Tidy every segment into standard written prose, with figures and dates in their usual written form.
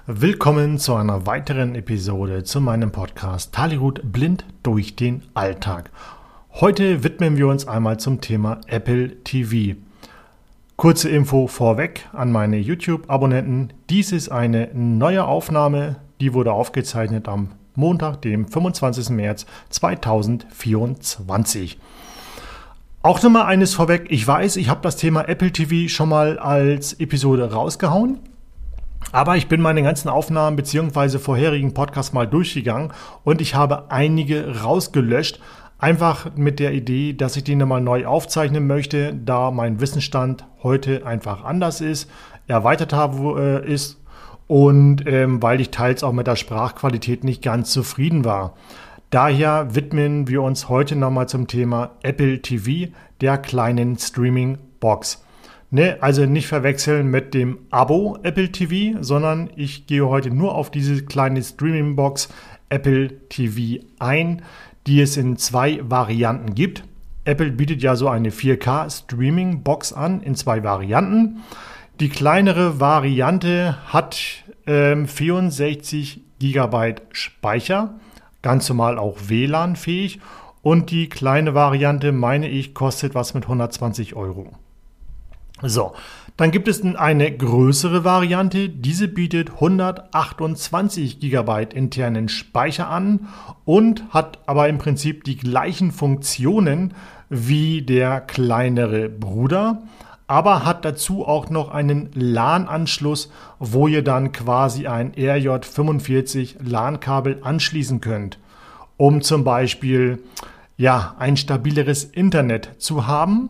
Willkommen zu einer weiteren Episode zu meinem Podcast Taligut blind durch den Alltag. Heute widmen wir uns einmal zum Thema Apple TV. Kurze Info vorweg an meine YouTube-Abonnenten. Dies ist eine neue Aufnahme, die wurde aufgezeichnet am Montag, dem 25. März 2024. Auch nochmal eines vorweg, ich weiß, ich habe das Thema Apple TV schon mal als Episode rausgehauen. Aber ich bin meine ganzen Aufnahmen bzw. vorherigen Podcasts mal durchgegangen und ich habe einige rausgelöscht. Einfach mit der Idee, dass ich die nochmal neu aufzeichnen möchte, da mein Wissensstand heute einfach anders ist, erweitert ist und weil ich teils auch mit der Sprachqualität nicht ganz zufrieden war. Daher widmen wir uns heute nochmal zum Thema Apple TV, der kleinen Streaming-Box. Also nicht verwechseln mit dem Abo Apple TV, sondern ich gehe heute nur auf diese kleine Streaming-Box Apple TV ein, die es in zwei Varianten gibt. Apple bietet ja so eine 4K Streaming-Box an in zwei Varianten. Die kleinere Variante hat 64 GB Speicher, ganz normal auch WLAN-fähig. Und die kleine Variante, meine ich, kostet was mit 120 Euro. So, dann gibt es eine größere Variante, diese bietet 128 GB internen Speicher an und hat aber im Prinzip die gleichen Funktionen wie der kleinere Bruder, aber hat dazu auch noch einen LAN-Anschluss, wo ihr dann quasi ein RJ45 LAN-Kabel anschließen könnt, um zum Beispiel ein stabileres Internet zu haben.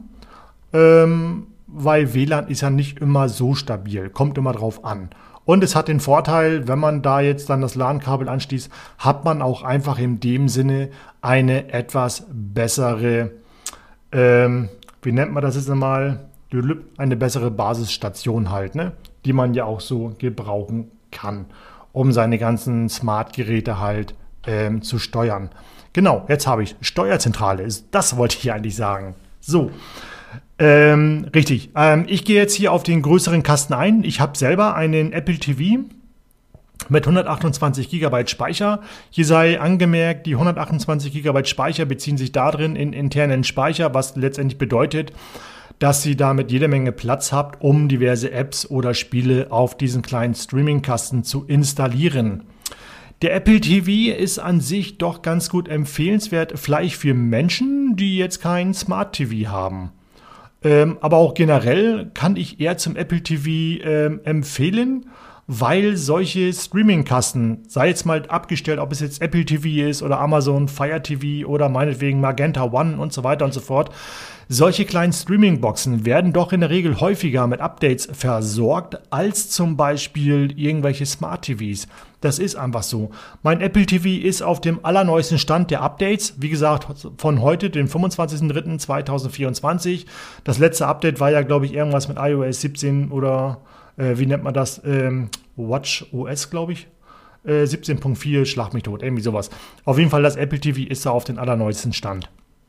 Weil WLAN ist ja nicht immer so stabil, kommt immer drauf an. Und es hat den Vorteil, wenn man da jetzt dann das LAN-Kabel anschließt, hat man auch einfach in dem Sinne eine etwas bessere, wie nennt man das jetzt einmal, eine bessere Basisstation halt, ne? Die man ja auch so gebrauchen kann, um seine ganzen Smart-Geräte halt zu steuern. Genau, jetzt habe ich Steuerzentrale, das wollte ich eigentlich sagen. So. Richtig. Ich gehe jetzt hier auf den größeren Kasten ein. Ich habe selber einen Apple TV mit 128 GB Speicher. Hier sei angemerkt, die 128 GB Speicher beziehen sich darin in internen Speicher, was letztendlich bedeutet, dass ihr damit jede Menge Platz habt, um diverse Apps oder Spiele auf diesen kleinen Streaming-Kasten zu installieren. Der Apple TV ist an sich doch ganz gut empfehlenswert, vielleicht für Menschen, die jetzt keinen Smart TV haben. Aber auch generell kann ich eher zum Apple TV empfehlen, weil solche Streaming-Kasten, sei jetzt mal abgestellt, ob es jetzt Apple TV ist oder Amazon Fire TV oder meinetwegen Magenta One und so weiter und so fort, solche kleinen Streaming-Boxen werden doch in der Regel häufiger mit Updates versorgt als zum Beispiel irgendwelche Smart-TVs. Das ist einfach so. Mein Apple TV ist auf dem allerneuesten Stand der Updates. Wie gesagt, von heute, dem 25.03.2024. Das letzte Update war ja, glaube ich, irgendwas mit iOS 17 oder wie nennt man das? Watch OS, glaube ich. 17.4, schlag mich tot, irgendwie sowas. Auf jeden Fall, das Apple TV ist da auf den allerneuesten Stand.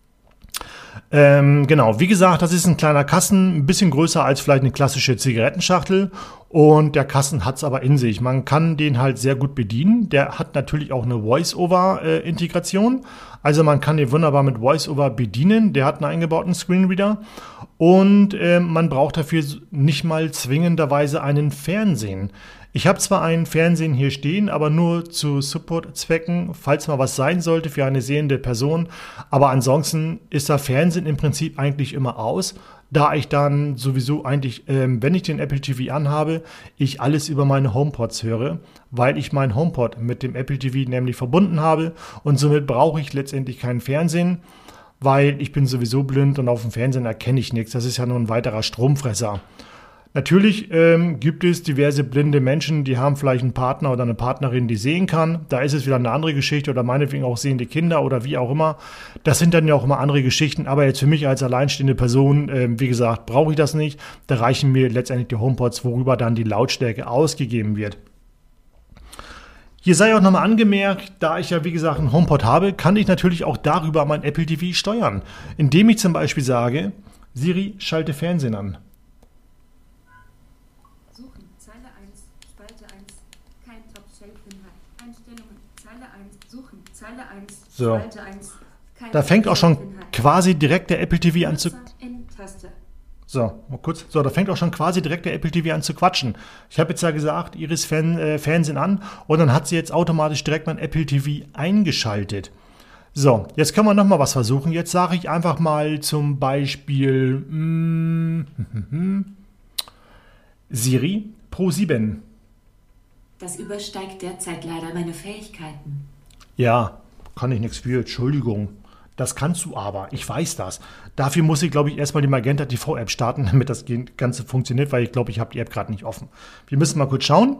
Genau, wie gesagt, das ist ein kleiner Kasten, ein bisschen größer als vielleicht eine klassische Zigarettenschachtel und der Kasten hat es aber in sich. Man kann den halt sehr gut bedienen. Der hat natürlich auch eine Voice-Over-Integration, also man kann den wunderbar mit Voice-Over bedienen. Der hat einen eingebauten Screenreader und man braucht dafür nicht mal zwingenderweise einen Fernsehen. Ich habe zwar einen Fernsehen hier stehen, aber nur zu Support-Zwecken, falls mal was sein sollte für eine sehende Person. Aber ansonsten ist der Fernsehen im Prinzip eigentlich immer aus, da ich dann sowieso eigentlich, wenn ich den Apple TV anhabe, ich alles über meine HomePods höre, weil ich meinen HomePod mit dem Apple TV nämlich verbunden habe und somit brauche ich letztendlich keinen Fernsehen, weil ich bin sowieso blind und auf dem Fernsehen erkenne ich nichts. Das ist ja nur ein weiterer Stromfresser. Natürlich gibt es diverse blinde Menschen, die haben vielleicht einen Partner oder eine Partnerin, die sehen kann. Da ist es wieder eine andere Geschichte oder meinetwegen auch sehende Kinder oder wie auch immer. Das sind dann ja auch immer andere Geschichten. Aber jetzt für mich als alleinstehende Person, wie gesagt, brauche ich das nicht. Da reichen mir letztendlich die HomePods, worüber dann die Lautstärke ausgegeben wird. Hier sei auch nochmal angemerkt, da ich ja wie gesagt einen HomePod habe, kann ich natürlich auch darüber mein Apple TV steuern. Indem ich zum Beispiel sage, Siri, schalte Fernsehen an. Suchen, Zeile 1, Spalte 1, Kein Top-Shelf-Inhalt. Einstellungen. Zeile 1. Suchen. Zeile 1. So. Spalte 1. Kein Da fängt auch schon Top-Shelf-Inhalt. quasi direkt der Apple TV an zu... In-Taste. So, mal kurz. So, da fängt auch schon quasi direkt der Apple TV an zu quatschen. Ich habe jetzt ja gesagt, Iris Fernsehen an und dann hat sie jetzt automatisch direkt mein Apple TV eingeschaltet. So, jetzt können wir nochmal was versuchen. Jetzt sage ich einfach mal zum Beispiel Siri Pro7. Das übersteigt derzeit leider meine Fähigkeiten. Ja, kann ich nichts für, Entschuldigung. Das kannst du aber, ich weiß das. Dafür muss ich, glaube ich, erstmal die Magenta TV App starten, damit das Ganze funktioniert, weil ich glaube, ich habe die App gerade nicht offen. Wir müssen mal kurz schauen.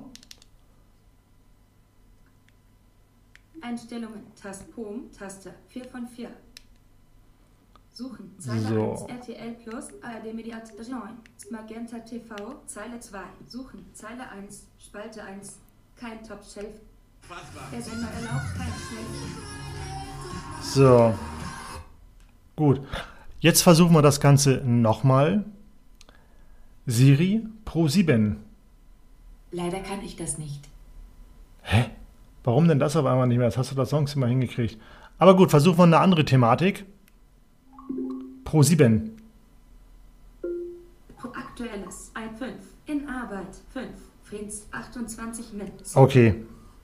Einstellungen. Taste. Home. Taste. 4 von 4. Suchen. Zeile So. 1. RTL Plus. ARD Mediathek. Magenta TV. Zeile 2. Suchen. Zeile 1. Spalte 1. Kein Top-Shelf. Der Sender erlaubt kein Schnell. So. Gut. Jetzt versuchen wir das Ganze nochmal. Siri Pro7. Leider kann ich das nicht. Hä? Warum denn das auf einmal nicht mehr? Das hast du das sonst immer hingekriegt. Aber gut, versuchen wir eine andere Thematik. Pro7. Aktuelles. 1,5. In Arbeit. 5. Friends 28 mit. Okay.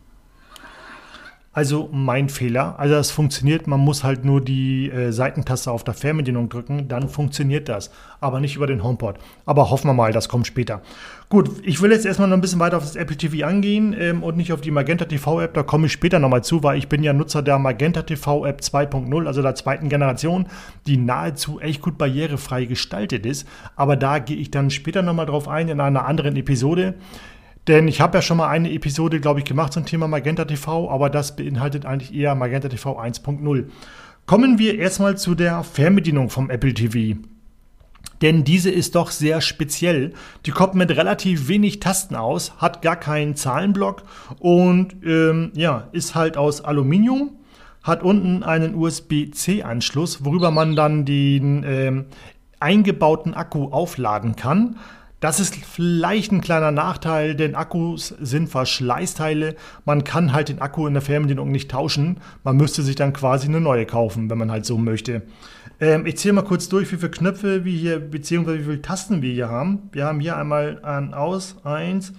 Also mein Fehler. Also das funktioniert, man muss halt nur die Seitentaste auf der Fernbedienung drücken, dann funktioniert das. Aber nicht über den HomePod. Aber hoffen wir mal, das kommt später. Gut, ich will jetzt erstmal noch ein bisschen weiter auf das Apple TV angehen und nicht auf die Magenta TV App. Da komme ich später nochmal zu, weil ich bin ja Nutzer der Magenta TV App 2.0, also der zweiten Generation, die nahezu echt gut barrierefrei gestaltet ist. Aber da gehe ich dann später nochmal drauf ein in einer anderen Episode. Denn ich habe ja schon mal eine Episode, glaube ich, gemacht zum Thema Magenta TV, aber das beinhaltet eigentlich eher Magenta TV 1.0. Kommen wir erstmal zu der Fernbedienung vom Apple TV. Denn diese ist doch sehr speziell. Die kommt mit relativ wenig Tasten aus, hat gar keinen Zahlenblock und ist halt aus Aluminium, hat unten einen USB-C-Anschluss, worüber man dann den eingebauten Akku aufladen kann. Das ist vielleicht ein kleiner Nachteil, denn Akkus sind Verschleißteile. Man kann halt den Akku in der Fernbedienung nicht tauschen. Man müsste sich dann quasi eine neue kaufen, wenn man halt so möchte. Ich zähle mal kurz durch, wie viele Knöpfe wir hier, beziehungsweise wie viele Tasten wir hier haben. Wir haben hier einmal an aus 1,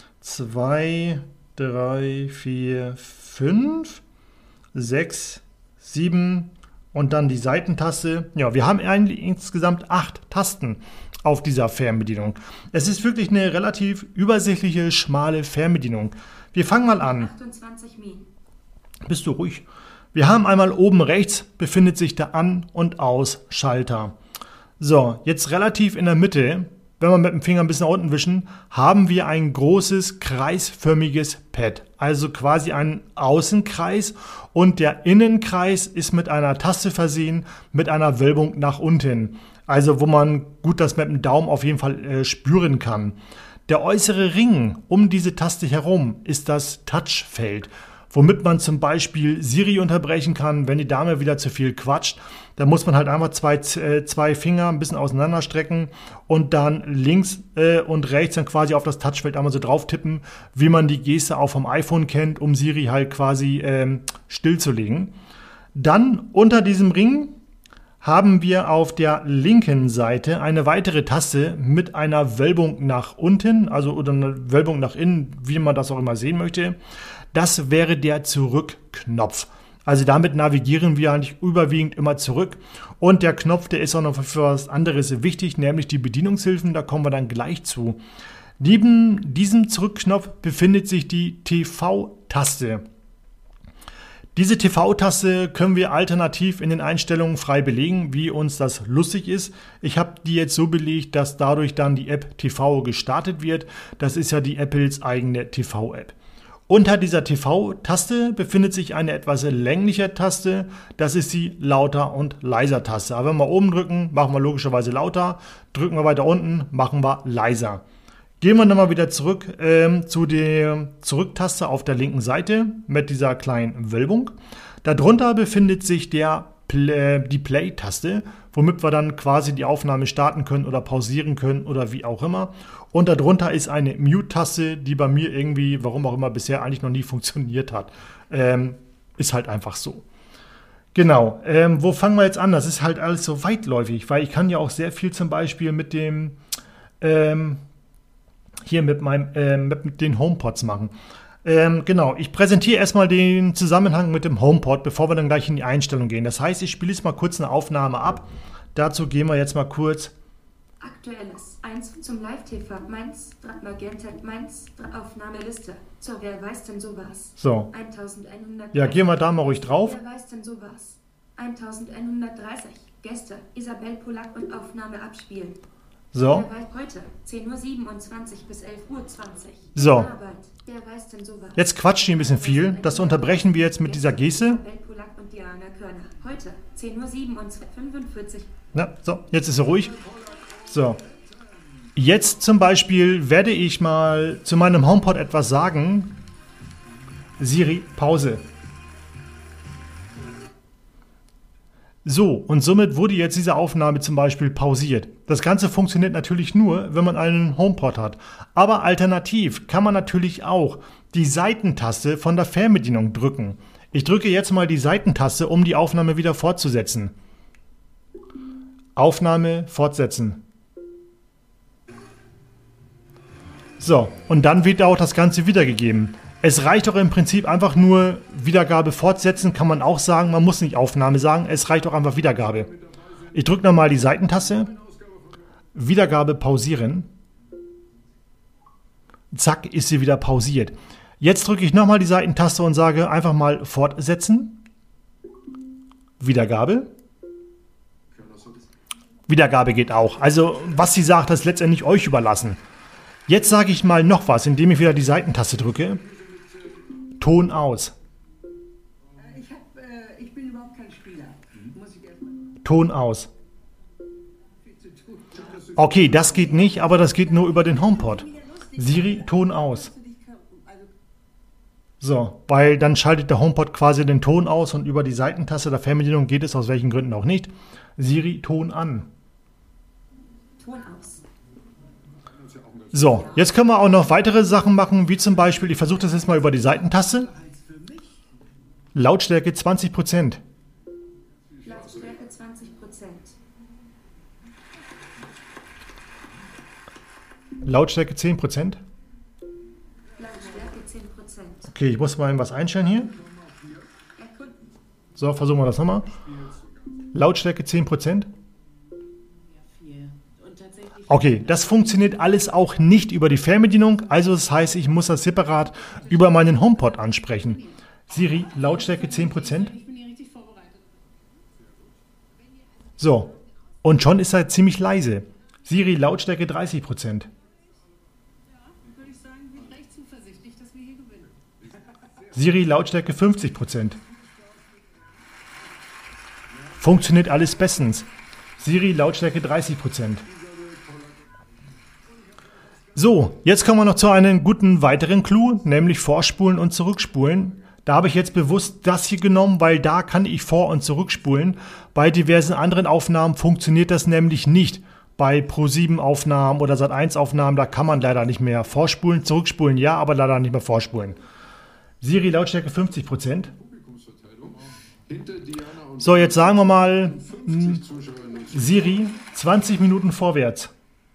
2, 3, 4, 5, 6, 7 und dann die Seitentaste. Ja, wir haben eigentlich insgesamt 8 Tasten auf dieser Fernbedienung. Es ist wirklich eine relativ übersichtliche, schmale Fernbedienung. Wir fangen mal an. 28 Min. Bist du ruhig? Wir haben einmal oben rechts befindet sich der An- und Ausschalter. So, jetzt relativ in der Mitte, wenn wir mit dem Finger ein bisschen nach unten wischen, haben wir ein großes kreisförmiges Pad. Also quasi einen Außenkreis und der Innenkreis ist mit einer Taste versehen, mit einer Wölbung nach unten. Also wo man gut das mit dem Daumen auf jeden Fall spüren kann. Der äußere Ring um diese Taste herum ist das Touchfeld, womit man zum Beispiel Siri unterbrechen kann, wenn die Dame wieder zu viel quatscht. Da muss man halt einfach zwei Finger ein bisschen auseinanderstrecken und dann links und rechts dann quasi auf das Touchfeld einmal so drauf tippen, wie man die Geste auch vom iPhone kennt, um Siri halt quasi stillzulegen. Dann unter diesem Ring haben wir auf der linken Seite eine weitere Taste mit einer Wölbung nach unten, also oder eine Wölbung nach innen, wie man das auch immer sehen möchte. Das wäre der Zurückknopf. Also damit navigieren wir eigentlich überwiegend immer zurück. Und der Knopf, der ist auch noch für was anderes wichtig, nämlich die Bedienungshilfen, da kommen wir dann gleich zu. Neben diesem Zurückknopf befindet sich die TV-Taste. Diese TV-Taste können wir alternativ in den Einstellungen frei belegen, wie uns das lustig ist. Ich habe die jetzt so belegt, dass dadurch dann die App TV gestartet wird. Das ist ja die Apples eigene TV-App. Unter dieser TV-Taste befindet sich eine etwas längliche Taste. Das ist die Lauter- und Leiser-Taste. Aber wenn wir oben drücken, machen wir logischerweise lauter. Drücken wir weiter unten, machen wir leiser. Gehen wir nochmal wieder zurück zu der Zurücktaste auf der linken Seite mit dieser kleinen Wölbung. Darunter befindet sich die Play-Taste, womit wir dann quasi die Aufnahme starten können oder pausieren können oder wie auch immer. und darunter ist eine Mute-Taste, die bei mir irgendwie, warum auch immer, bisher eigentlich noch nie funktioniert hat. Ist halt einfach so. Genau, wo fangen wir jetzt an? Das ist halt alles so weitläufig, weil ich kann ja auch sehr viel zum Beispiel mit dem mit den HomePods machen. Genau, ich präsentiere erstmal den Zusammenhang mit dem HomePod, bevor wir dann gleich in die Einstellung gehen. Das heißt, ich spiele jetzt mal kurz eine Aufnahme ab. Dazu gehen wir jetzt mal kurz. Aktuelles 1 zum Live-TV, Mainz, Magenta, Mainz, Aufnahmeliste. So, wer weiß denn sowas? So. 1100. Ja, gehen wir da mal ruhig drauf. Wer weiß denn sowas? 1130. Gäste, Isabel Polak und Aufnahme abspielen. So. Wer weiß heute? 10:27 Uhr bis 11:20 Uhr. So. Arbeit. Wer weiß denn sowas? Jetzt quatscht die ein bisschen viel. Das unterbrechen wir jetzt mit dieser Geste. Isabel Polak und Diana Körner. Heute 10:45 Uhr. Na, so, jetzt ist er ruhig. So. Jetzt zum Beispiel werde ich mal zu meinem HomePod etwas sagen. Siri, Pause. So, und somit wurde jetzt diese Aufnahme zum Beispiel pausiert. Das Ganze funktioniert natürlich nur, wenn man einen HomePod hat. Aber alternativ kann man natürlich auch die Seitentaste von der Fernbedienung drücken. Ich drücke jetzt mal die Seitentaste, um die Aufnahme wieder fortzusetzen. Aufnahme fortsetzen. So, und dann wird auch das Ganze wiedergegeben. Es reicht auch im Prinzip einfach nur Wiedergabe fortsetzen, kann man auch sagen. Man muss nicht Aufnahme sagen, es reicht auch einfach Wiedergabe. Ich drücke nochmal die Seitentaste. Wiedergabe pausieren. Zack, ist sie wieder pausiert. Jetzt drücke ich nochmal die Seitentaste und sage einfach mal fortsetzen. Wiedergabe. Wiedergabe geht auch. Also, was sie sagt, ist letztendlich euch überlassen. Jetzt sage ich mal noch was, indem ich wieder die Seitentaste drücke. Ton aus. Ich bin überhaupt kein Spieler. Muss ich erstmal. Ton aus. Okay, das geht nicht, aber das geht nur über den HomePod. Siri, Ton aus. So, weil dann schaltet der HomePod quasi den Ton aus und über die Seitentaste der Fernbedienung geht es aus welchen Gründen auch nicht. Siri, Ton an. Ton aus. So, jetzt können wir auch noch weitere Sachen machen, wie zum Beispiel, ich versuche das jetzt mal über die Seitentaste. Lautstärke 20%. Lautstärke 20%. Lautstärke 10%. Lautstärke 10%. Okay, ich muss mal was einstellen hier. Erkunden. So, versuchen wir das nochmal. Lautstärke 10%. Okay, das funktioniert alles auch nicht über die Fernbedienung, also das heißt, ich muss das separat über meinen HomePod ansprechen. Siri, Lautstärke 10%. So, und schon ist er ziemlich leise. Siri, Lautstärke 30%. Siri, Lautstärke 50%. Funktioniert alles bestens. Siri, Lautstärke 30%. So, jetzt kommen wir noch zu einem guten weiteren Clou, nämlich Vorspulen und Zurückspulen. Da habe ich jetzt bewusst das hier genommen, weil da kann ich vor- und zurückspulen. Bei diversen anderen Aufnahmen funktioniert das nämlich nicht. Bei Pro7-Aufnahmen oder Sat1-Aufnahmen, da kann man leider nicht mehr vorspulen, zurückspulen ja, aber leider nicht mehr vorspulen. Siri, Lautstärke 50%. So, jetzt sagen wir mal Siri, 20 Minuten vorwärts.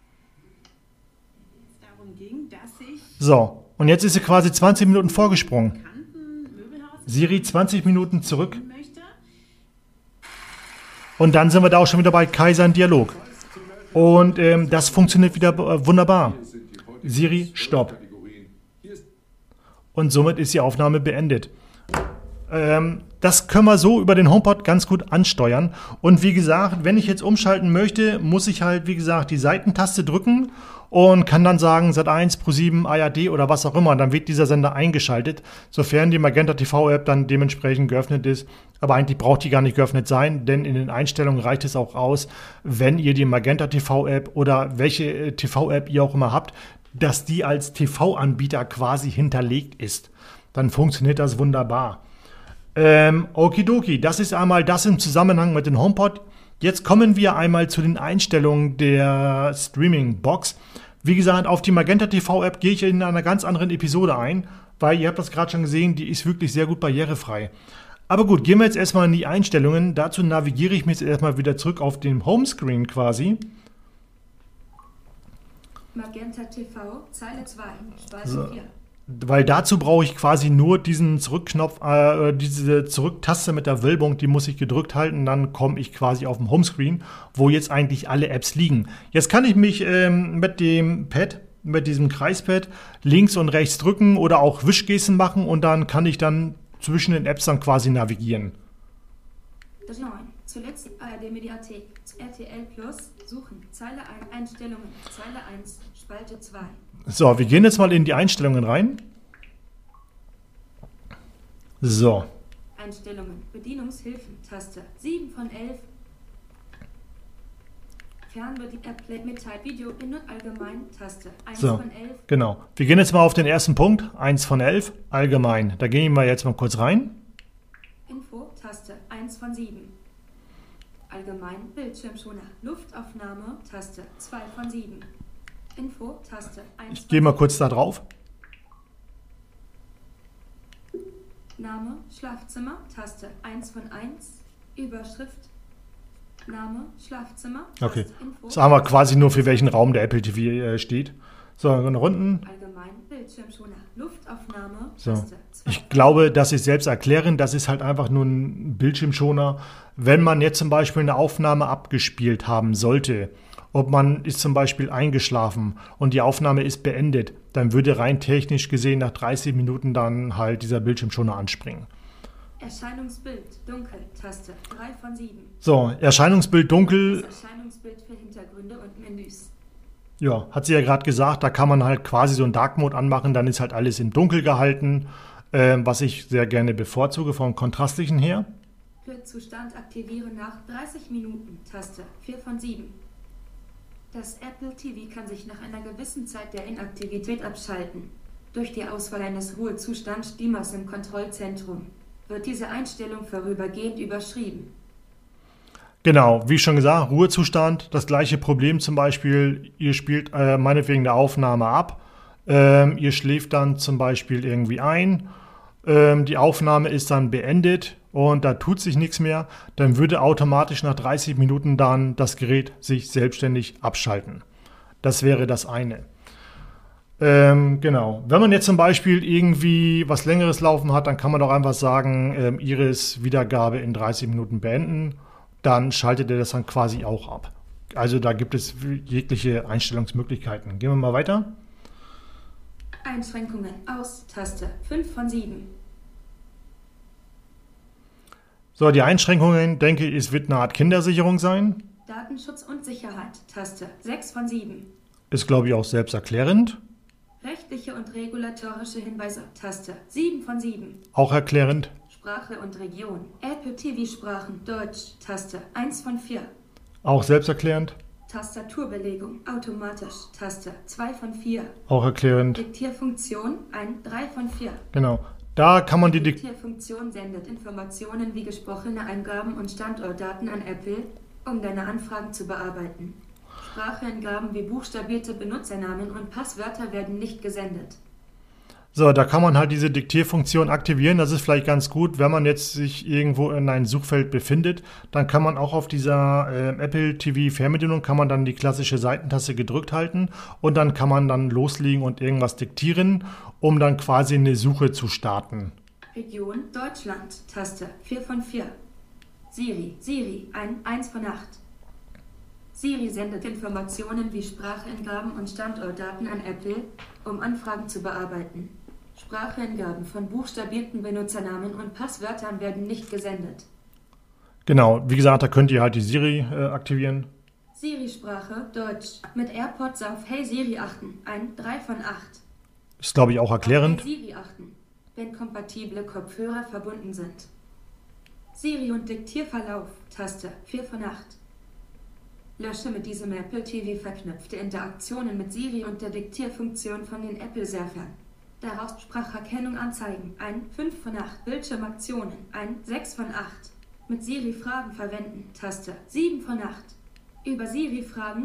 So, und jetzt ist sie quasi 20 Minuten vorgesprungen. Siri, 20 Minuten zurück. Und dann sind wir da auch schon wieder bei Kaiser in Dialog. Und das funktioniert wieder wunderbar. Siri, Stopp. Und somit ist die Aufnahme beendet. Das können wir so über den HomePod ganz gut ansteuern. Und wie gesagt, wenn ich jetzt umschalten möchte, muss ich halt, wie gesagt, die Seitentaste drücken und kann dann sagen Sat1, Pro7, ARD oder was auch immer. Dann wird dieser Sender eingeschaltet, sofern die Magenta TV-App dann dementsprechend geöffnet ist. Aber eigentlich braucht die gar nicht geöffnet sein, denn in den Einstellungen reicht es auch aus, wenn ihr die Magenta TV-App oder welche TV-App ihr auch immer habt, dass die als TV-Anbieter quasi hinterlegt ist. Dann funktioniert das wunderbar. Okidoki, das ist einmal das im Zusammenhang mit dem HomePod. Jetzt kommen wir einmal zu den Einstellungen der Streaming-Box. Wie gesagt, auf die Magenta TV App gehe ich in einer ganz anderen Episode ein, weil ihr habt das gerade schon gesehen, die ist wirklich sehr gut barrierefrei. Aber gut, gehen wir jetzt erstmal in die Einstellungen. Dazu navigiere ich mich jetzt erstmal wieder zurück auf den Homescreen quasi. Magenta TV, Zeile 2, Spalte So. 4. Weil dazu brauche ich quasi nur diesen Zurückknopf, diese Zurücktaste mit der Wölbung, die muss ich gedrückt halten, dann komme ich quasi auf dem Homescreen, wo jetzt eigentlich alle Apps liegen. Jetzt kann ich mich mit dem Pad, mit diesem Kreispad links und rechts drücken oder auch Wischgesten machen und dann kann ich dann zwischen den Apps dann quasi navigieren. Das 9. Zuletzt ARD Mediathek, RTL Plus, suchen, Zeile 1, Einstellungen, Zeile 1, Spalte 2. So, wir gehen jetzt mal in die Einstellungen rein. So. Einstellungen, Bedienungshilfen, Taste 7 von 11. Fernbedienung, Mitteil, Video, Inhalt allgemein, Taste 1 So, von 11. genau. Wir gehen jetzt mal auf den ersten Punkt, 1 von 11, allgemein. Da gehen wir jetzt mal kurz rein. Info, Taste 1 von 7. Allgemein, Bildschirmschoner, Luftaufnahme, Taste 2 von 7. Info, Taste 1 Ich gehe mal kurz da drauf. Name, Schlafzimmer, Taste 1 von 1. Überschrift, Name, Schlafzimmer, Taste Okay. Info, Das haben wir quasi nur für welchen Raum der Apple TV steht. So, nach unten. Allgemein, Bildschirmschoner, Luftaufnahme, So. Taste 2. Ich glaube, das ist selbst erklären. Das ist halt einfach nur ein Bildschirmschoner. Wenn man jetzt zum Beispiel eine Aufnahme abgespielt haben sollte, ob man ist zum Beispiel eingeschlafen und die Aufnahme ist beendet, dann würde rein technisch gesehen nach 30 Minuten dann halt dieser Bildschirmschoner anspringen. Erscheinungsbild, dunkel, Taste 3 von 7. So, Erscheinungsbild dunkel. Das Erscheinungsbild für Hintergründe und Menüs. Ja, hat sie ja gerade gesagt, da kann man halt quasi so einen Dark Mode anmachen, dann ist halt alles im Dunkel gehalten, was ich sehr gerne bevorzuge vom Kontrastlichen her. Zustand aktivieren nach 30 Minuten, Taste 4 von 7. Das Apple TV kann sich nach einer gewissen Zeit der Inaktivität abschalten. Durch die Auswahl eines Ruhezustand-Steamers im Kontrollzentrum wird diese Einstellung vorübergehend überschrieben. Genau, wie schon gesagt, Ruhezustand, das gleiche Problem zum Beispiel, ihr spielt meinetwegen eine Aufnahme ab, ihr schläft dann zum Beispiel irgendwie ein, die Aufnahme ist dann beendet und da tut sich nichts mehr, dann würde automatisch nach 30 Minuten dann das Gerät sich selbstständig abschalten. Das wäre das eine. Genau. Wenn man jetzt zum Beispiel irgendwie was Längeres laufen hat, dann kann man doch einfach sagen, Iris-Wiedergabe in 30 Minuten beenden. Dann schaltet er das dann quasi auch ab. Also da gibt es jegliche Einstellungsmöglichkeiten. Gehen wir mal weiter. Einschränkungen aus, Taste 5 von 7. So, die Einschränkungen, denke ich, es wird eine Art Kindersicherung sein. Datenschutz und Sicherheit, Taste 6 von 7. Ist, glaube ich, auch selbsterklärend. Rechtliche und regulatorische Hinweise, Taste 7 von 7. Auch erklärend. Sprache und Region, Apple TV-Sprachen, Deutsch, Taste 1 von 4. Auch selbsterklärend. Tastaturbelegung, automatisch, Taste 2 von 4. Auch erklärend. Diktierfunktion, 3 von 4. Genau. Da kann man die Diktierfunktion sendet Informationen wie gesprochene Eingaben und Standortdaten an Apple, um deine Anfragen zu bearbeiten. Spracheingaben wie buchstabierte Benutzernamen und Passwörter werden nicht gesendet. So, da kann man halt diese Diktierfunktion aktivieren. Das ist vielleicht ganz gut, wenn man jetzt sich irgendwo in einem Suchfeld befindet. Dann kann man auch auf dieser Apple TV Fernbedienung kann man dann die klassische Seitentaste gedrückt halten und dann kann man dann loslegen und irgendwas diktieren, um dann quasi eine Suche zu starten. Region Deutschland, Taste 4 von 4. Siri, 1 von 8. Siri sendet Informationen wie Spracheingaben und Standortdaten an Apple, um Anfragen zu bearbeiten. Spracheingaben von buchstabierten Benutzernamen und Passwörtern werden nicht gesendet. Genau, wie gesagt, da könnt ihr halt die Siri aktivieren. Siri-Sprache, Deutsch. Mit AirPods auf Hey Siri achten. 3 von 8. Ist, glaube ich, auch erklärend. Auf Hey Siri achten, wenn kompatible Kopfhörer verbunden sind. Siri und Diktierverlauf, Taste 4 von 8. Lösche mit diesem Apple TV verknüpfte Interaktionen mit Siri und der Diktierfunktion von den Apple-Servern. Daraus Spracherkennung anzeigen, 5 von 8. Bildschirmaktionen, 6 von 8. Mit Siri Fragen verwenden, Taste 7 von 8. Über Siri Fragen,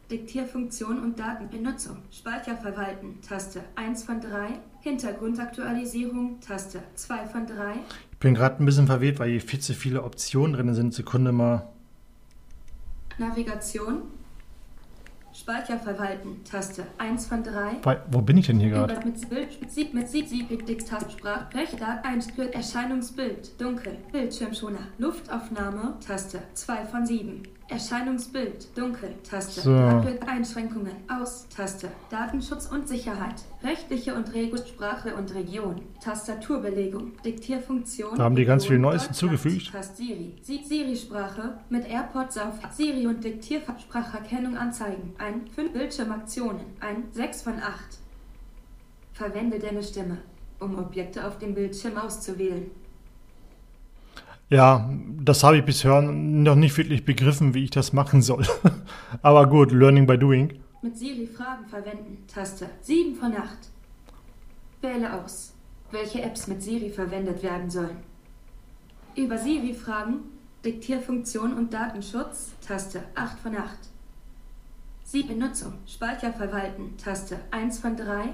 Diktierfunktion und Datenbenutzung. Speicher verwalten. Taste 1 von 3. Hintergrundaktualisierung. Taste 2 von 3. Ich bin gerade ein bisschen verwirrt, weil hier viel zu viele Optionen drin sind. Sekunde mal. Navigation. Speicher verwalten. Taste 1 von 3. Wo bin ich denn hier gerade? Mit Diktat, Sprachrechtart, Einspiel, Erscheinungsbild, dunkel, Bildschirmschoner, Luftaufnahme, Taste 2 von 7. Erscheinungsbild, dunkel, Taste, So. Einschränkungen, aus, Taste, Datenschutz und Sicherheit, rechtliche und Sprache und Region, Tastaturbelegung, Diktierfunktion. Da haben die ganz viel Neues Deutschland, hinzugefügt. Taste Siri, Siri-Sprache, mit AirPods auf, Siri und Diktierspracherkennung anzeigen, 5 Bildschirmaktionen, 6 von 8. Verwende deine Stimme, um Objekte auf dem Bildschirm auszuwählen. Ja, das habe ich bisher noch nicht wirklich begriffen, wie ich das machen soll. Aber gut, learning by doing. Mit Siri Fragen verwenden. Taste 7 von 8. Wähle aus, welche Apps mit Siri verwendet werden sollen. Über Siri Fragen, Diktierfunktion und Datenschutz. Taste 8 von 8. Benutzung, Speicher verwalten. Taste 1 von 3.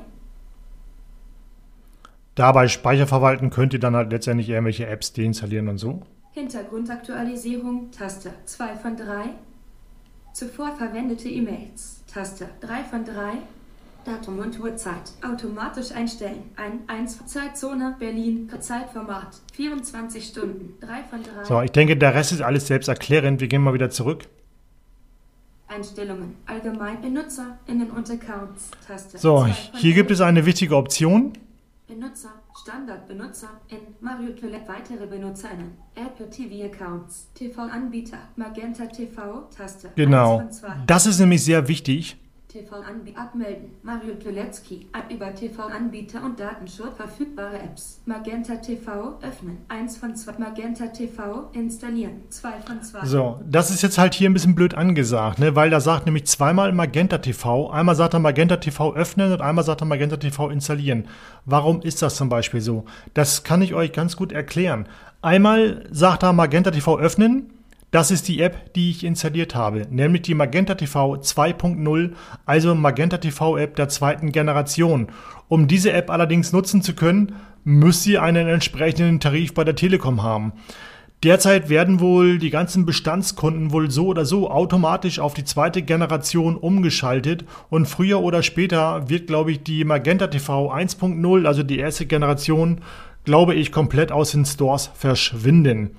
Dabei Speicher verwalten könnt ihr dann halt letztendlich irgendwelche Apps deinstallieren und so. Hintergrundaktualisierung. Taste 2 von 3. Zuvor verwendete E-Mails. Taste 3 von 3. Datum und Uhrzeit. Automatisch einstellen. 1 Zeitzone Berlin. Zeitformat 24 Stunden. 3 von 3. So, ich denke, der Rest ist alles selbst erklärend. Wir gehen mal wieder zurück. Einstellungen. Allgemein BenutzerInnen und Accounts. Taste So, 2 von hier gibt 3. es eine wichtige Option. Benutzer, Standardbenutzer, Mario Toilette, weitere BenutzerInnen, Apple TV Accounts, TV-Anbieter, Magenta TV, Taste, 1 Genau. von 2. Das ist nämlich sehr wichtig. TV-Anbieter abmelden, Mario Toiletski, über TV-Anbieter und Datenschutz verfügbare Apps, Magenta TV öffnen, 1 von 2, Magenta TV installieren, 2 von 2. So, das ist jetzt halt hier ein bisschen blöd angesagt, ne? Weil da sagt nämlich zweimal Magenta TV. Einmal sagt er Magenta TV öffnen und einmal sagt er Magenta TV installieren. Warum ist das zum Beispiel so? Das kann ich euch ganz gut erklären. Einmal sagt er Magenta TV öffnen. Das ist die App, die ich installiert habe, nämlich die Magenta TV 2.0, also Magenta TV App der zweiten Generation. Um diese App allerdings nutzen zu können, müsst ihr einen entsprechenden Tarif bei der Telekom haben. Derzeit werden wohl die ganzen Bestandskunden wohl so oder so automatisch auf die zweite Generation umgeschaltet und früher oder später wird, glaube ich, die Magenta TV 1.0, also die erste Generation, glaube ich, komplett aus den Stores verschwinden.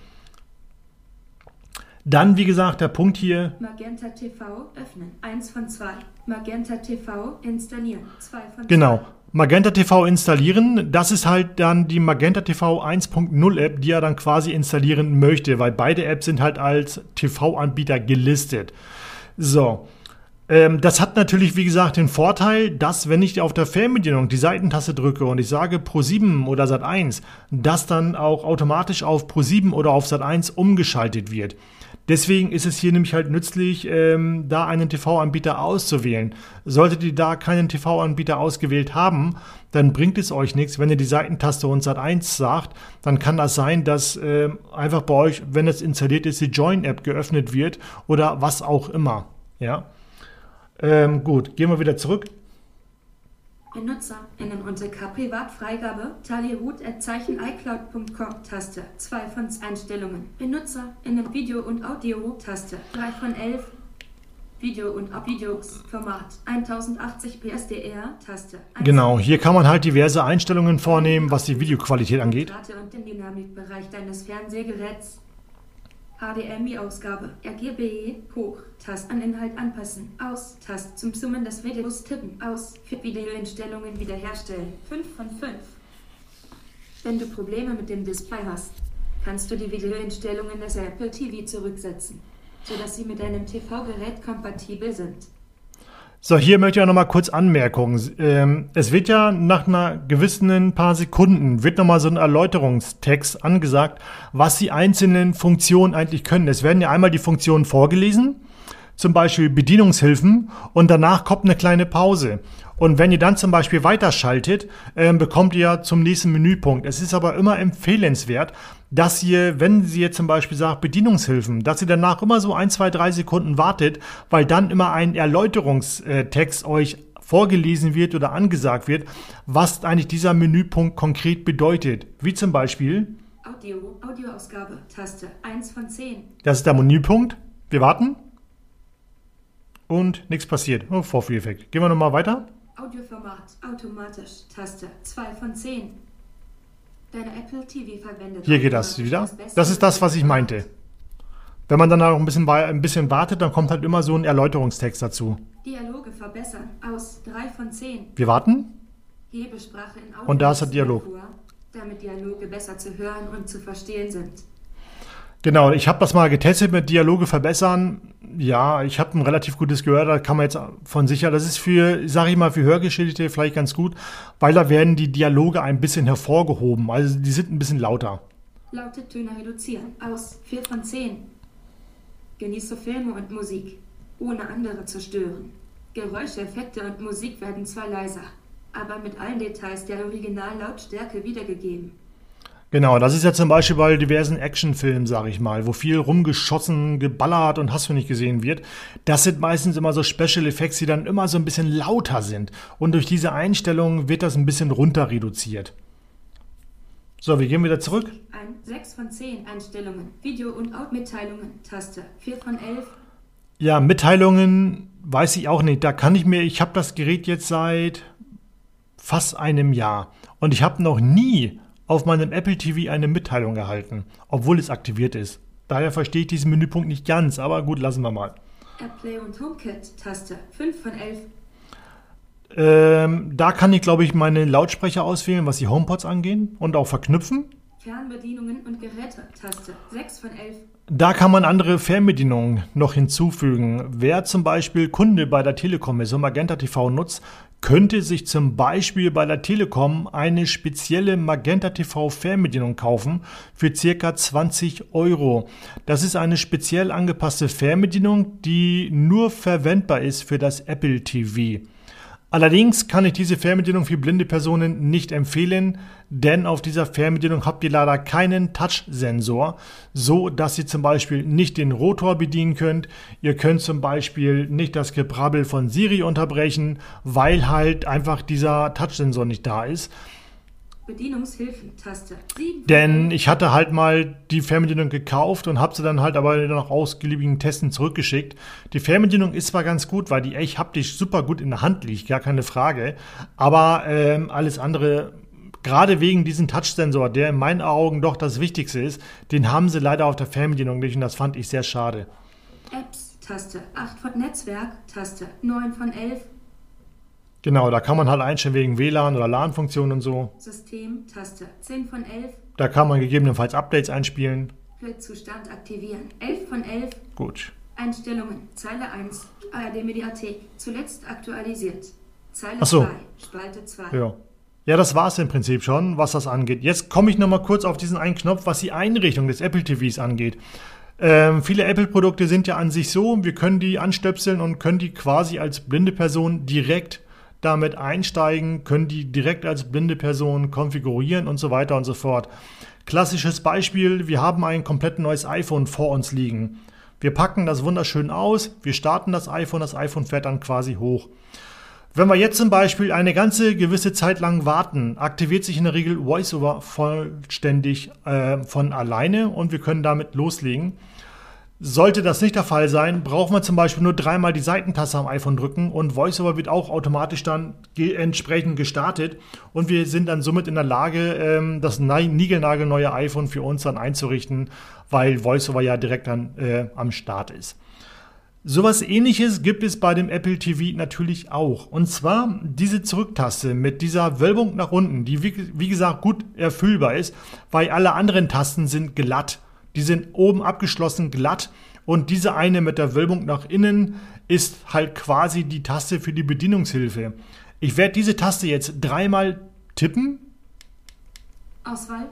Dann, wie gesagt, der Punkt hier. Magenta TV öffnen, 1 von 2. Magenta TV installieren, 2 von 2. Genau. Magenta TV installieren, das ist halt dann die Magenta TV 1.0 App, die er dann quasi installieren möchte, weil beide Apps sind halt als TV-Anbieter gelistet. So. Das hat natürlich, wie gesagt, den Vorteil, dass, wenn ich auf der Fernbedienung die Seitentaste drücke und ich sage Pro7 oder Sat1, dass dann auch automatisch auf Pro7 oder auf Sat1 umgeschaltet wird. Deswegen ist es hier nämlich halt nützlich, da einen TV-Anbieter auszuwählen. Solltet ihr da keinen TV-Anbieter ausgewählt haben, dann bringt es euch nichts, wenn ihr die Seitentaste und Sat1 sagt. Dann kann das sein, dass einfach bei euch, wenn es installiert ist, die Join-App geöffnet wird oder was auch immer. Ja. Gut, gehen wir wieder zurück. BenutzerInnen unter Privatfreigabe, talirut@iCloud.com, Taste, 2 von 2 Einstellungen. BenutzerInnen Video und Audio, Taste, 3 von 11. Video und Videos, Format, 1080p SDR, Taste. Genau, hier kann man halt diverse Einstellungen vornehmen, was die Videoqualität angeht. Und den Dynamikbereich deines Fernsehgeräts. HDMI-Ausgabe, RGB, hoch, Tast an Inhalt anpassen, aus, Tast zum Zoomen des Videos tippen, aus, für Videoeinstellungen wiederherstellen, 5 von 5. Wenn du Probleme mit dem Display hast, kannst du die Videoeinstellungen des Apple TV zurücksetzen, sodass sie mit deinem TV-Gerät kompatibel sind. So, hier möchte ich auch noch mal kurz Anmerkungen. Es wird ja nach einer gewissen paar Sekunden, wird noch mal so ein Erläuterungstext angesagt, was die einzelnen Funktionen eigentlich können. Es werden ja einmal die Funktionen vorgelesen, zum Beispiel Bedienungshilfen, und danach kommt eine kleine Pause. Und wenn ihr dann zum Beispiel weiterschaltet, bekommt ihr zum nächsten Menüpunkt. Es ist aber immer empfehlenswert, dass ihr, wenn ihr zum Beispiel sagt Bedienungshilfen, dass ihr danach immer so 1, 2, 3 Sekunden wartet, weil dann immer ein Erläuterungstext euch vorgelesen wird oder angesagt wird, was eigentlich dieser Menüpunkt konkret bedeutet. Wie zum Beispiel Audioausgabe, Taste 1 von 10. Das ist der Menüpunkt. Wir warten. Und nichts passiert. Oh, Vorführeffekt. Gehen wir nochmal weiter. Audioformat, automatisch, Taste 2 von 10. Deine Apple TV verwendet. Hier geht das wieder. Das ist das, was ich meinte. Wenn man dann noch ein bisschen wartet, dann kommt halt immer so ein Erläuterungstext dazu. Dialoge verbessern, aus 3 von 10. Wir warten. Hebe Sprache in Audio Und da ist der Dialog. vor, damit Dialoge besser zu hören und zu verstehen sind. Genau, ich habe das mal getestet mit Dialoge verbessern. Ja, ich habe ein relativ gutes Gehör, da kann man jetzt von sicher, das ist für, sage ich mal, für Hörgeschädigte vielleicht ganz gut, weil da werden die Dialoge ein bisschen hervorgehoben, also die sind ein bisschen lauter. Laute Töne reduzieren, aus 4 von 10. Genieße Filme und Musik, ohne andere zu stören. Geräusche, Effekte und Musik werden zwar leiser, aber mit allen Details der Originallautstärke wiedergegeben. Genau, das ist ja zum Beispiel bei diversen Actionfilmen, sage ich mal, wo viel rumgeschossen, geballert und hast du nicht gesehen wird. Das sind meistens immer so Special Effects, die dann immer so ein bisschen lauter sind. Und durch diese Einstellung wird das ein bisschen runter reduziert. So, wir gehen wieder zurück. 6 von 10 Einstellungen, Video- und Mitteilungen, Taste 4 von 11. Ja, Mitteilungen weiß ich auch nicht. Da kann ich habe das Gerät jetzt seit fast einem Jahr. Und ich habe noch nie auf meinem Apple TV eine Mitteilung erhalten, obwohl es aktiviert ist. Daher verstehe ich diesen Menüpunkt nicht ganz, aber gut, lassen wir mal. AirPlay und HomeKit, Taste 5 von 11. Da kann ich, glaube ich, meine Lautsprecher auswählen, was die HomePods angehen und auch verknüpfen. Fernbedienungen und Geräte, Taste 6 von 11. Da kann man andere Fernbedienungen noch hinzufügen. Wer zum Beispiel Kunde bei der Telekom ist und Magenta TV nutzt, könnte sich zum Beispiel bei der Telekom eine spezielle Magenta TV Fernbedienung kaufen für ca. 20 €. Das ist eine speziell angepasste Fernbedienung, die nur verwendbar ist für das Apple TV. Allerdings kann ich diese Fernbedienung für blinde Personen nicht empfehlen, denn auf dieser Fernbedienung habt ihr leider keinen Touch-Sensor, so dass ihr zum Beispiel nicht den Rotor bedienen könnt. Ihr könnt zum Beispiel nicht das Gebrabbel von Siri unterbrechen, weil halt einfach dieser Touch-Sensor nicht da ist. Bedienungshilfen, Taste 7. Denn ich hatte halt mal die Fernbedienung gekauft und habe sie dann halt aber nach ausgiebigen Testen zurückgeschickt. Die Fernbedienung ist zwar ganz gut, weil die echt haptisch super gut in der Hand liegt, gar keine Frage. Aber alles andere, gerade wegen diesem Touchsensor, der in meinen Augen doch das Wichtigste ist, den haben sie leider auf der Fernbedienung nicht und das fand ich sehr schade. Apps, Taste 8 von Netzwerk, Taste 9 von 11. Genau, da kann man halt einstellen wegen WLAN oder LAN-Funktionen und so. System, Taste 10 von 11. Da kann man gegebenenfalls Updates einspielen. Zustand aktivieren, 11 von 11. Gut. Einstellungen, Zeile 1, ARD Mediathek, zuletzt aktualisiert. Zeile Ach so. 2, Spalte 2. Ja. Ja, das war es im Prinzip schon, was das angeht. Jetzt komme ich nochmal kurz auf diesen einen Knopf, was die Einrichtung des Apple TVs angeht. Viele Apple-Produkte sind ja an sich so, wir können die anstöpseln und können die quasi als blinde Person direkt damit einsteigen, können die direkt als blinde Person konfigurieren und so weiter und so fort. Klassisches Beispiel, wir haben ein komplett neues iPhone vor uns liegen. Wir packen das wunderschön aus, wir starten das iPhone fährt dann quasi hoch. Wenn wir jetzt zum Beispiel eine ganze gewisse Zeit lang warten, aktiviert sich in der Regel VoiceOver vollständig von alleine und wir können damit loslegen. Sollte das nicht der Fall sein, braucht man zum Beispiel nur 3-mal die Seitentaste am iPhone drücken und VoiceOver wird auch automatisch dann entsprechend gestartet und wir sind dann somit in der Lage, das niegelnagelneue iPhone für uns dann einzurichten, weil VoiceOver ja direkt dann am Start ist. Sowas Ähnliches gibt es bei dem Apple TV natürlich auch. Und zwar diese Zurücktaste mit dieser Wölbung nach unten, die wie gesagt gut erfüllbar ist, weil alle anderen Tasten sind glatt. Die sind oben abgeschlossen glatt und diese eine mit der Wölbung nach innen ist halt quasi die Taste für die Bedienungshilfe. Ich werde diese Taste jetzt 3-mal tippen. Auswahl,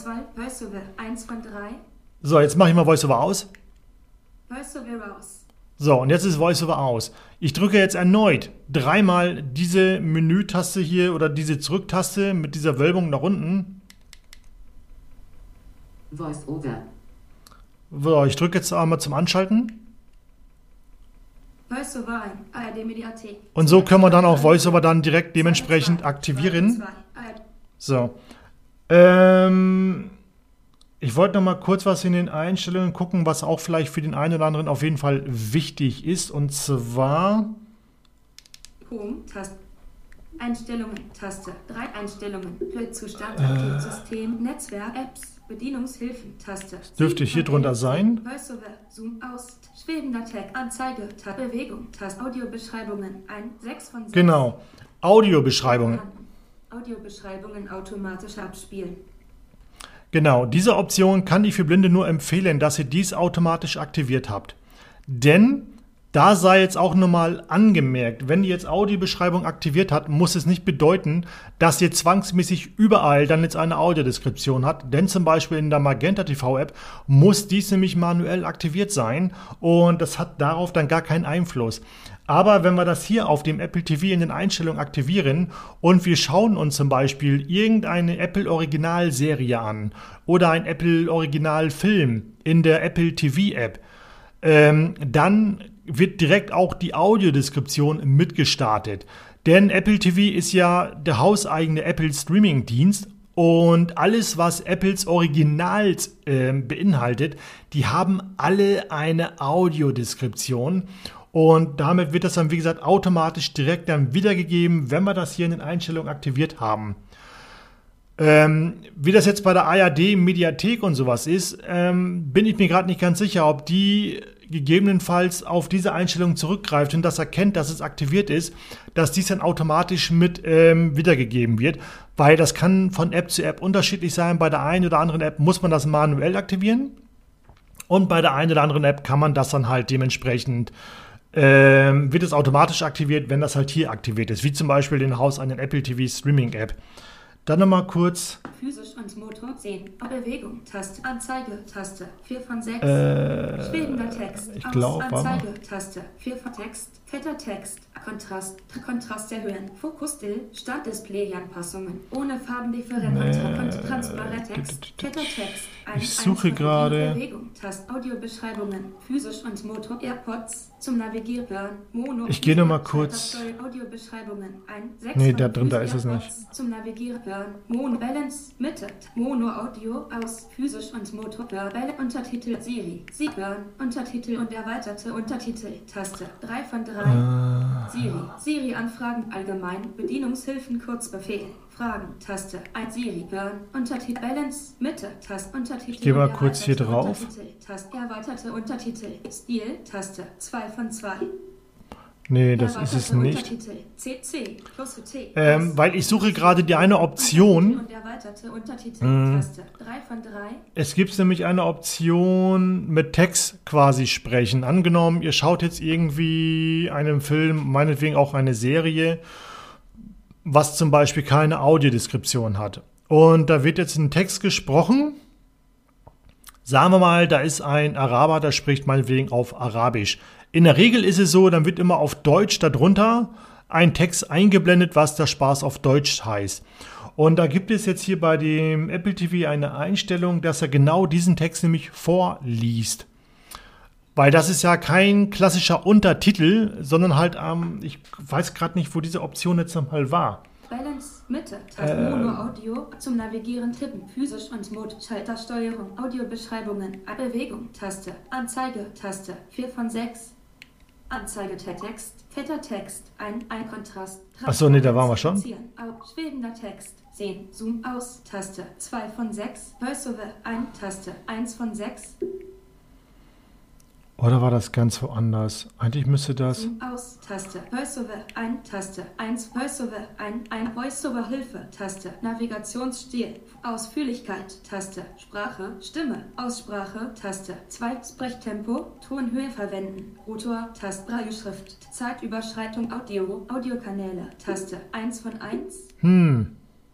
VoiceOver 1 von 3. So, jetzt mache ich mal VoiceOver aus. VoiceOver aus. So, und jetzt ist VoiceOver aus. Ich drücke jetzt erneut dreimal diese Menü-Taste hier oder diese Zurück-Taste mit dieser Wölbung nach unten. VoiceOver. So, ich drücke jetzt einmal zum Anschalten. VoiceOver ein. ARD Mediathek. Und so können wir dann auch VoiceOver dann direkt dementsprechend aktivieren. So. Ich wollte noch mal kurz was in den Einstellungen gucken, was auch vielleicht für den einen oder anderen auf jeden Fall wichtig ist. Und zwar Home, Taste. Einstellungen, Taste. 3 Einstellungen. Zustand, Aktivsystem, Netzwerk, Apps, Bedienungshilfen, Taste. Dürfte hier drunter sein. VoiceOver, Zoom aus, schwebender Tag, Anzeige, Bewegung, Taste, Audiobeschreibungen, 6 von 6. Genau. Audiobeschreibungen. Audiobeschreibungen automatisch abspielen. Genau, diese Option kann ich für Blinde nur empfehlen, dass ihr dies automatisch aktiviert habt. Denn da sei jetzt auch nochmal angemerkt, wenn ihr jetzt Audiobeschreibung aktiviert habt, muss es nicht bedeuten, dass ihr zwangsmäßig überall dann jetzt eine Audiodeskription habt. Denn zum Beispiel in der Magenta TV App muss dies nämlich manuell aktiviert sein und das hat darauf dann gar keinen Einfluss. Aber wenn wir das hier auf dem Apple TV in den Einstellungen aktivieren und wir schauen uns zum Beispiel irgendeine Apple Originalserie an oder ein Apple Originalfilm in der Apple TV App, dann wird direkt auch die Audiodeskription mitgestartet. Denn Apple TV ist ja der hauseigene Apple Streaming-Dienst und alles, was Apples Originals beinhaltet, die haben alle eine Audiodeskription. Und damit wird das dann, wie gesagt, automatisch direkt dann wiedergegeben, wenn wir das hier in den Einstellungen aktiviert haben. Wie das jetzt bei der ARD Mediathek und sowas ist, bin ich mir gerade nicht ganz sicher, ob die gegebenenfalls auf diese Einstellung zurückgreift und das erkennt, dass es aktiviert ist, dass dies dann automatisch mit wiedergegeben wird, weil das kann von App zu App unterschiedlich sein. Bei der einen oder anderen App muss man das manuell aktivieren und bei der einen oder anderen App kann man das dann halt dementsprechend wird es automatisch aktiviert, wenn das halt hier aktiviert ist, wie zum Beispiel den hauseigenen Apple TV Streaming App. Dann nochmal kurz. Physisch und Motor 10. Bewegung, Taste, Anzeige, Taste, 4 von 6. Schwebender Text, ich glaube, Anzeige, Taste, 4 von Text, fetter Text, Kontrast erhöhen, Fokus still, Startdisplay-Anpassungen, ohne Farbendifferenz, transparent Text, fetter Text, ich suche gerade. Bewegung, Taste, Audiobeschreibungen, Physisch und Motor, AirPods, zum Navigieren, Mono. Ich gehe nochmal kurz. Audiobeschreibungen, 6 Nee, von da ist es nicht. Zum Navigieren, Mono, Balance, Mitte, Mono, Audio, aus, Physisch und Motor, Bälle, Untertitel, Siri, Sie hören, Untertitel und erweiterte Untertitel, Taste, 3 von 3. Siri Anfragen allgemein, Bedienungshilfen Kurzbefehl, Fragen, Taste, 1 Siri hören, Untertitel Balance, Mitte, Taste, Untertitel. Ich gehe mal kurz hier drauf. Taste, erweiterte Untertitel, Stil, Taste, 2 von 2. Nee, das ist es nicht. Weil ich suche gerade die eine Option. Es gibt nämlich eine Option mit Text quasi sprechen. Angenommen, ihr schaut jetzt irgendwie einen Film, meinetwegen auch eine Serie, was zum Beispiel keine Audiodeskription hat. Und da wird jetzt ein Text gesprochen. Sagen wir mal, da ist ein Araber, der spricht meinetwegen auf Arabisch. In der Regel ist es so, dann wird immer auf Deutsch darunter ein Text eingeblendet, was der Spaß auf Deutsch heißt. Und da gibt es jetzt hier bei dem Apple TV eine Einstellung, dass er genau diesen Text nämlich vorliest. Weil das ist ja kein klassischer Untertitel, sondern halt, ich weiß gerade nicht, wo diese Option jetzt nochmal war. Balance, Mitte, Taste, Mono, Audio, zum Navigieren, Tippen, Physisch und Mode, Schaltersteuerung, Audiobeschreibungen, Bewegung, Taste, Anzeige, Taste, 4 von 6. Anzeige, Text, fetter Text, ein Kontrast. Achso, nee, da waren wir schon. Schwebender Text, sehen, Zoom aus, Taste, 2 von 6. VoiceOver, Taste, 1 von 6. Oder war das ganz woanders? Eigentlich müsste das... Aus, Taste, VoiceOver, Taste, 1, VoiceOver, ein VoiceOver, Hilfe, Taste, Navigationsstil, Ausführlichkeit, Taste, Sprache, Stimme, Aussprache, Taste, 2, Sprechtempo, Tonhöhe verwenden, Rotor, Taste, Brailleschrift, Zeitüberschreitung, Audiokanäle, Taste, 1 von 1.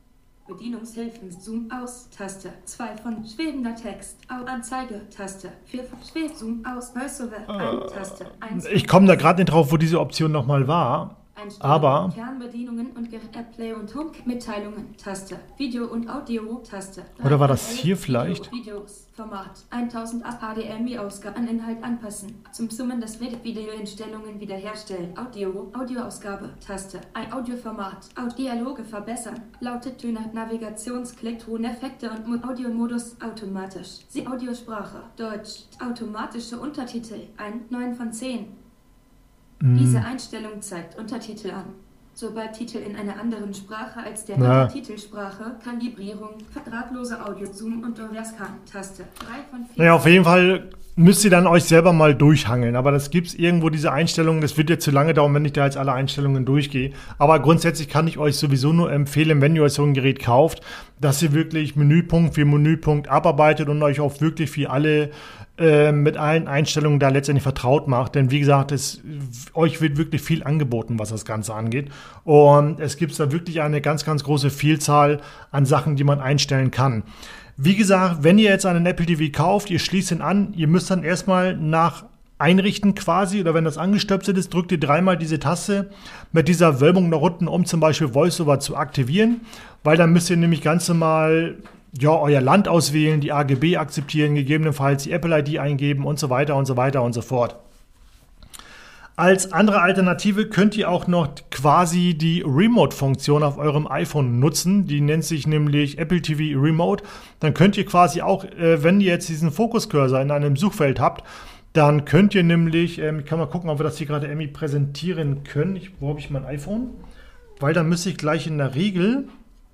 Bedienungshilfen. Zoom aus. Taste. 2 von schwebender Text. Anzeige. Taste. 4 von Zoom aus. VoiceOver. Taste. 1. Ich komme da gerade nicht drauf, wo diese Option nochmal war. Aber Fernbedienungen und Airplay und Home Mitteilungen Taste Video und Audio Taste. Oder war das hier vielleicht? Videos Format 1000 HDMI Ausgabe an Inhalt anpassen. Zum Summen des Videoeinstellungen wiederherstellen. Audioausgabe Taste. Ein Audioformat. Dialoge verbessern. Laute Töne Navigationsklick Toneffekte und Audiomodus automatisch. Sie Audiosprache Deutsch. Automatische Untertitel 9 von 10. Diese Einstellung zeigt Untertitel an. Sobald Titel in einer anderen Sprache als der Titelsprache, Kalibrierung, drahtlose Audio, Zoom und Overscan-Taste. 3 von 4. Naja, auf jeden Fall müsst ihr dann euch selber mal durchhangeln. Aber das gibt es irgendwo, diese Einstellungen. Das wird jetzt zu lange dauern, wenn ich da jetzt alle Einstellungen durchgehe. Aber grundsätzlich kann ich euch sowieso nur empfehlen, wenn ihr euch so ein Gerät kauft, dass ihr wirklich Menüpunkt für Menüpunkt abarbeitet und euch auch wirklich für alle mit allen Einstellungen da letztendlich vertraut macht. Denn wie gesagt, euch wird wirklich viel angeboten, was das Ganze angeht. Und es gibt da wirklich eine ganz, ganz große Vielzahl an Sachen, die man einstellen kann. Wie gesagt, wenn ihr jetzt einen Apple TV kauft, ihr schließt ihn an, ihr müsst dann erstmal nach Einrichten quasi, oder wenn das angestöpselt ist, drückt ihr dreimal diese Taste mit dieser Wölbung nach unten, um zum Beispiel VoiceOver zu aktivieren, weil dann müsst ihr nämlich ganz normal euer Land auswählen, die AGB akzeptieren, gegebenenfalls die Apple-ID eingeben und so weiter und so weiter und so fort. Als andere Alternative könnt ihr auch noch quasi die Remote-Funktion auf eurem iPhone nutzen. Die nennt sich nämlich Apple TV Remote. Dann könnt ihr quasi auch, wenn ihr jetzt diesen Fokuscursor in einem Suchfeld habt, dann könnt ihr nämlich, ich kann mal gucken, ob wir das hier gerade irgendwie präsentieren können. Wo habe ich mein iPhone? Weil dann müsste ich gleich in der Regel...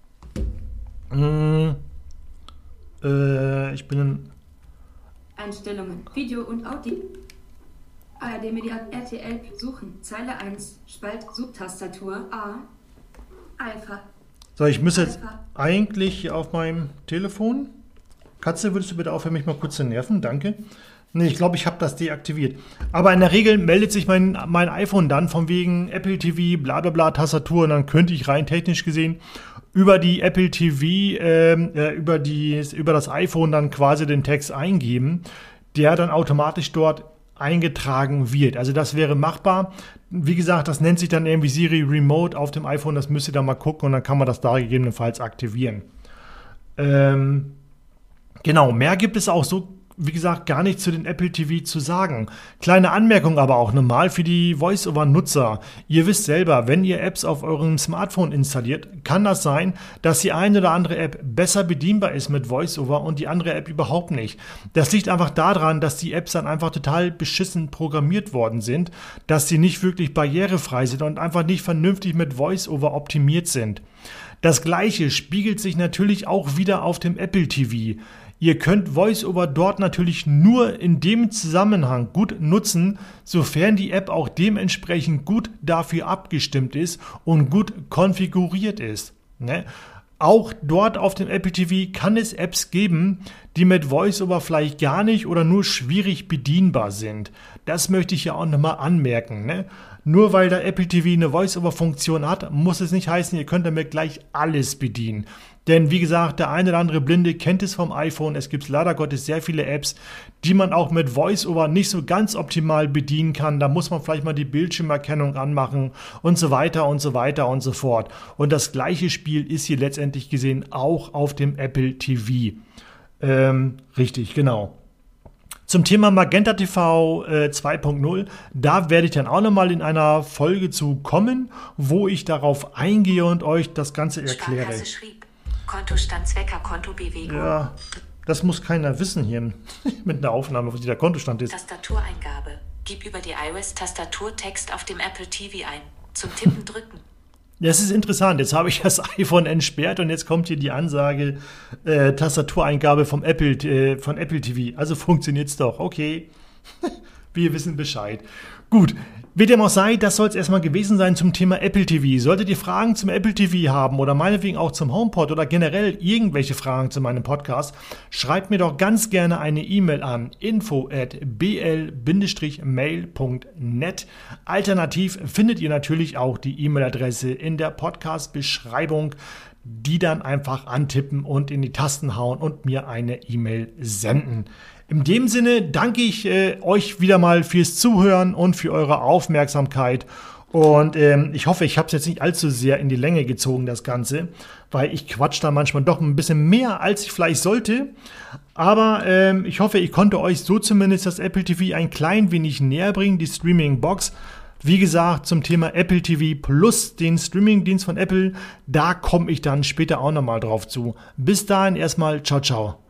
ich bin in Einstellungen, Video und Audio. ARD Mediathek RTL suchen, Zeile 1, Spalt, Suchtastatur, A, Alpha. So, ich muss jetzt eigentlich hier auf meinem Telefon. Katze, würdest du bitte aufhören, mich mal kurz zu nerven? Danke. Nee, ich glaube, ich habe das deaktiviert. Aber in der Regel meldet sich mein iPhone dann von wegen Apple TV, bla bla bla, Tastatur, und dann könnte ich rein technisch gesehen über die Apple TV, über das iPhone dann quasi den Text eingeben, der dann automatisch dort eingetragen wird. Also das wäre machbar. Wie gesagt, das nennt sich dann irgendwie Siri Remote auf dem iPhone. Das müsst ihr dann mal gucken und dann kann man das da gegebenenfalls aktivieren. Genau, mehr gibt es auch so, wie gesagt, gar nicht zu den Apple TV zu sagen. Kleine Anmerkung aber auch nochmal für die Voice-Over-Nutzer. Ihr wisst selber, wenn ihr Apps auf eurem Smartphone installiert, kann das sein, dass die eine oder andere App besser bedienbar ist mit Voice-Over und die andere App überhaupt nicht. Das liegt einfach daran, dass die Apps dann einfach total beschissen programmiert worden sind, dass sie nicht wirklich barrierefrei sind und einfach nicht vernünftig mit Voice-Over optimiert sind. Das Gleiche spiegelt sich natürlich auch wieder auf dem Apple TV. Ihr könnt VoiceOver dort natürlich nur in dem Zusammenhang gut nutzen, sofern die App auch dementsprechend gut dafür abgestimmt ist und gut konfiguriert ist. Ne? Auch dort auf dem Apple TV kann es Apps geben, die mit VoiceOver vielleicht gar nicht oder nur schwierig bedienbar sind. Das möchte ich ja auch nochmal anmerken. Ne? Nur weil der Apple TV eine VoiceOver-Funktion hat, muss es nicht heißen, ihr könnt damit gleich alles bedienen. Denn wie gesagt, der eine oder andere Blinde kennt es vom iPhone. Es gibt leider Gottes sehr viele Apps, die man auch mit VoiceOver nicht so ganz optimal bedienen kann. Da muss man vielleicht mal die Bildschirmerkennung anmachen und so weiter und so weiter und so fort. Und das gleiche Spiel ist hier letztendlich gesehen auch auf dem Apple TV. Richtig, genau. Zum Thema Magenta TV 2.0, da werde ich dann auch nochmal in einer Folge zu kommen, wo ich darauf eingehe und euch das Ganze erkläre. Sparkasse schrieb, Kontostand Zwecker, Kontobewegung. Ja, das muss keiner wissen hier mit einer Aufnahme, wo der Kontostand ist. Tastatureingabe. Gib über die iOS-Tastatur Text auf dem Apple TV ein. Zum Tippen drücken. Das ist interessant. Jetzt habe ich das iPhone entsperrt und jetzt kommt hier die Ansage Tastatureingabe von Apple TV. Also funktioniert es doch. Okay, wir wissen Bescheid. Gut, wie dem auch sei, das soll es erstmal gewesen sein zum Thema Apple TV. Solltet ihr Fragen zum Apple TV haben oder meinetwegen auch zum HomePod oder generell irgendwelche Fragen zu meinem Podcast, schreibt mir doch ganz gerne eine E-Mail an info@bl-mail.net. Alternativ findet ihr natürlich auch die E-Mail-Adresse in der Podcast-Beschreibung. die dann einfach antippen und in die Tasten hauen und mir eine E-Mail senden. In dem Sinne danke ich euch wieder mal fürs Zuhören und für eure Aufmerksamkeit. Und ich hoffe, ich habe es jetzt nicht allzu sehr in die Länge gezogen, das Ganze, weil ich quatsch da manchmal doch ein bisschen mehr, als ich vielleicht sollte. Aber ich hoffe, ich konnte euch so zumindest das Apple TV ein klein wenig näher bringen, die Streaming-Box. Wie gesagt, zum Thema Apple TV Plus, den Streaming-Dienst von Apple, da komme ich dann später auch nochmal drauf zu. Bis dahin erstmal, ciao, ciao.